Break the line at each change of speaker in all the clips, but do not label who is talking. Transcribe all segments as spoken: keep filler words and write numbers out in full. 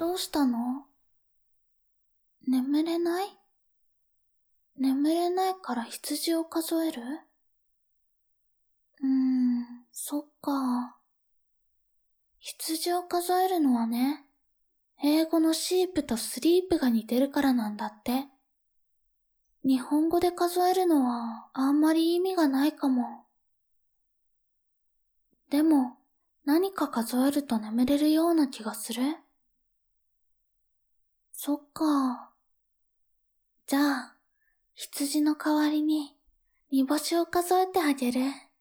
どうしたの？眠れない？眠れないから羊を数える？うーん、そっか。羊を数えるのはね、英語のシープとスリープが似てるからなんだって。日本語で数えるのはあんまり意味がないかも。でも、何か数えると眠れるような気がする。そっか。じゃあ、羊の代わりに煮干しを数えてあげる。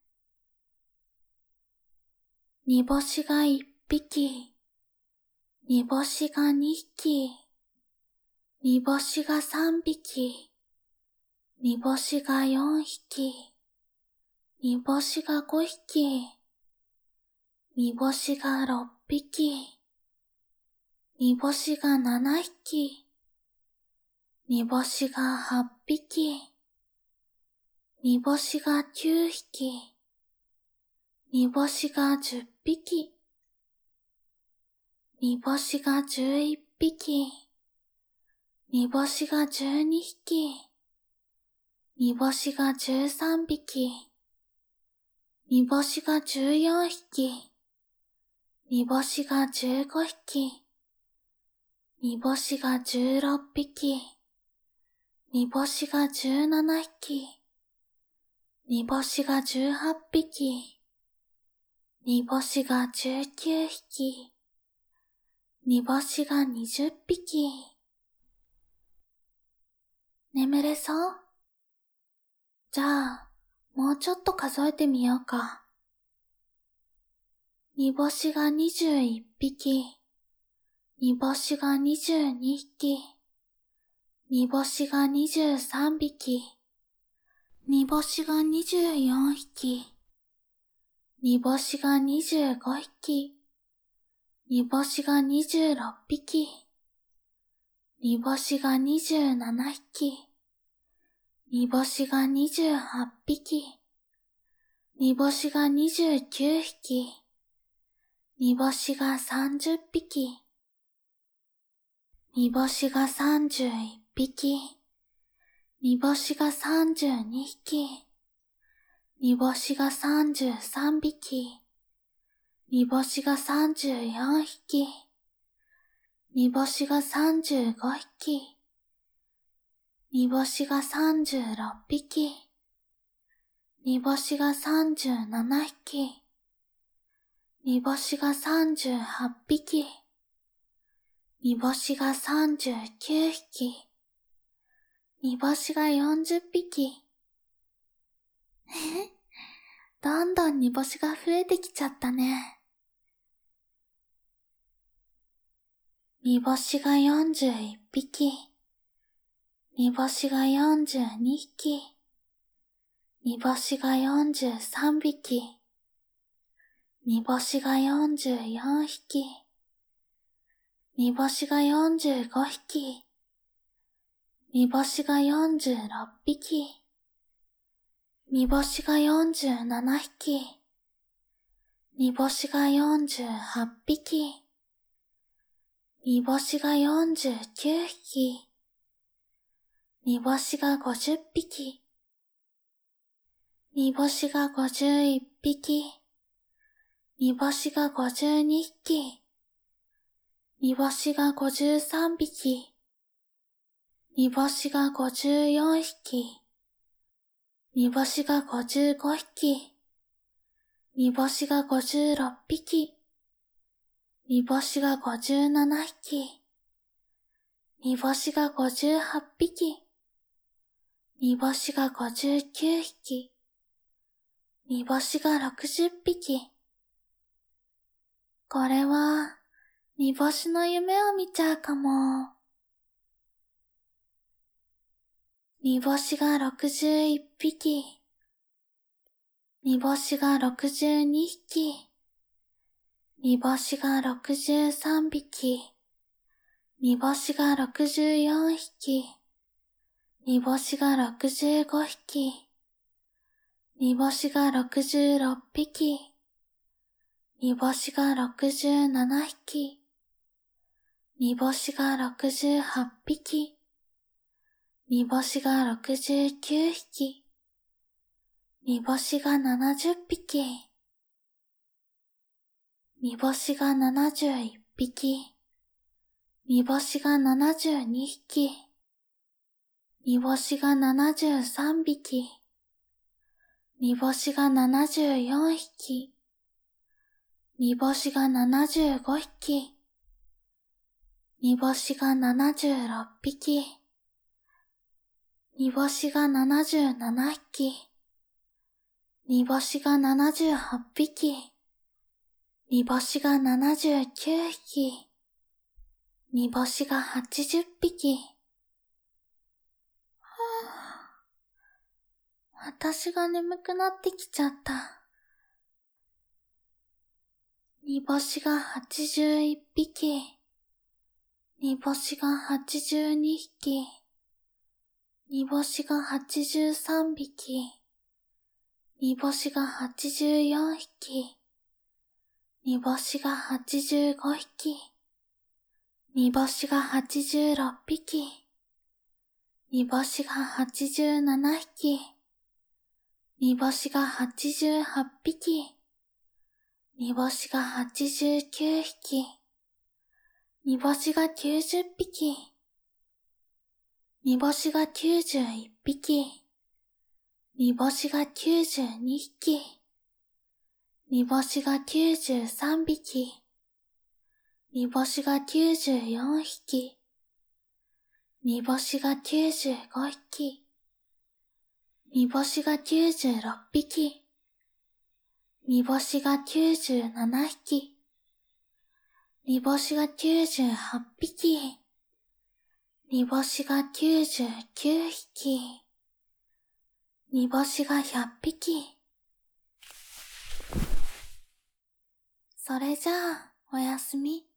煮干しが一匹、煮干しが二匹、煮干しが三匹、煮干しが四匹、煮干しが五匹、煮干しが六匹、煮干しが七匹、煮干しが八匹、煮干しが九匹、煮干しが十匹、煮干しが十一匹、煮干しが十二匹、煮干しが十三匹、煮干しが十四匹、煮干しが十五匹、煮干しが十六匹、煮干しが十七匹、煮干しが十八匹、煮干しが十九匹、煮干しが二十匹。眠れそう？じゃあ、もうちょっと数えてみようか。煮干しが二十一匹、煮干しが二十二匹、煮干しが二十三匹、煮干しが二十四匹、煮干しが二十五匹、煮干しが二十六匹、煮干しが二十七匹、煮干しが二十八匹、煮干しが二十九匹、煮干しが三十匹、煮干しが三十一匹、煮干しが三十二匹、煮干しが三十三匹、煮干しが三十四匹、煮干しが三十五匹、煮干しが三十六匹、煮干しが三十七匹、煮干しが三十八匹、煮干しが三十九匹、煮干しが四十匹。どんどん煮干しが増えてきちゃったね。煮干しが四十一匹、煮干しが四十二匹、煮干しが四十三匹、煮干しが四十四匹、煮干しが四十五匹、煮干しが四十六匹、煮干しが四十七匹、煮干しが四十八匹、煮干しが四十九匹、煮干しが五十匹、煮干しが五十一匹、煮干しが五十二匹、煮干しが五十三匹、煮干しが五十四匹、煮干しが五十五匹、煮干しが五十六匹、煮干しが五十七匹、煮干しが五十八匹、煮干しが五十九匹、煮干しが六十匹。これは、煮干しの夢を見ちゃうかも。煮干しが六十一匹、煮干しが六十二匹、煮干しが六十三匹、煮干しが六十四匹、煮干しが六十五匹、煮干しが六十六匹、煮干しが六十七匹、 煮干しがろくじゅうはっぴき、煮干しがろくじゅうきゅうひき、煮干しがななじゅっぴき、煮干しがななじゅういっぴき、煮干しがななじゅうにひき、煮干しがななじゅうさんびき、煮干しがななじゅうよんひき、煮干しがななじゅうごひき、煮干しがななじゅうろっぴき、煮干しがななじゅうななひき、煮干しがななじゅうはっぴき、煮干しがななじゅうきゅうひき、煮干しがはちじゅっぴき。はぁ、私が眠くなってきちゃった。煮干しがはちじゅういっぴき、煮干しがはちじゅうにひき、煮干しがはちじゅうさんびき、煮干しがはちじゅうよんひき、煮干しがはちじゅうごひき、煮干しがはちじゅうろっぴき、煮干しがはちじゅうななひき、煮干しがはちじゅうはっぴき、煮干しがはちじゅうきゅうひき、煮干しがきゅうじゅっぴき、煮干しがきゅうじゅういっぴき、煮干しがきゅうじゅうにひき、煮干しがきゅうじゅうさんびき、煮干しがきゅうじゅうよんひき、煮干しがきゅうじゅうごひき、煮干しがきゅうじゅうろっぴき、煮干しがきゅうじゅうななひき、煮干しがきゅうじゅうはっぴき、煮干しがきゅうじゅうきゅうひき、煮干しがひゃっぴき。それじゃあ、おやすみ。